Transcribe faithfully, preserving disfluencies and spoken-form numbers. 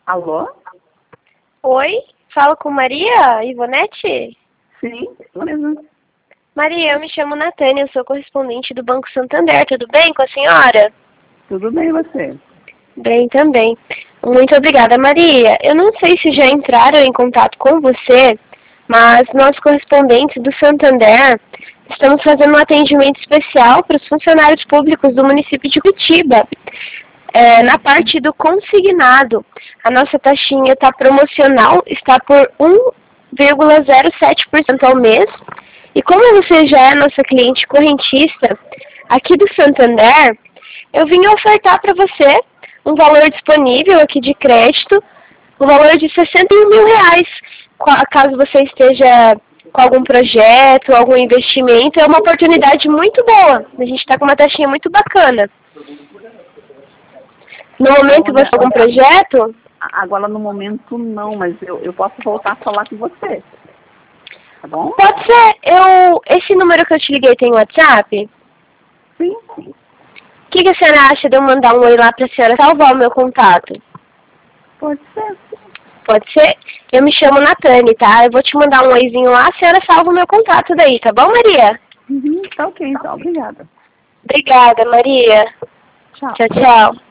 Alô? Oi, falo com Maria Ivonete? Sim, eu mesmo. Maria, eu me chamo Natânia, eu sou correspondente do Banco Santander, tudo bem com a senhora? Tudo bem, e você? Bem também. Muito obrigada, Maria. Eu não sei se já entraram em contato com você, mas nós correspondentes do Santander estamos fazendo um atendimento especial para os funcionários públicos do município de Curitiba. É, na parte do consignado, a nossa taxinha está promocional, está por um vírgula zero sete por cento ao mês. E como você já é nossa cliente correntista aqui do Santander, eu vim ofertar para você um valor disponível aqui de crédito, um valor de sessenta e um mil reais, caso você esteja com algum projeto, algum investimento. É uma oportunidade muito boa, a gente está com uma taxinha muito bacana. No momento você tem algum projeto? Agora no momento não, mas eu, eu posso voltar a falar com você. Tá bom? Pode ser. Eu, esse número que eu te liguei tem WhatsApp? Sim, sim. O que, que a senhora acha de eu mandar um oi lá para a senhora salvar o meu contato? Pode ser. Pode ser? Eu me chamo Natane, tá? Eu vou te mandar um oizinho lá, a senhora salva o meu contato daí, tá bom, Maria? Uhum, tá ok, então. Obrigada. Obrigada, Maria. Tchau. Tchau, tchau.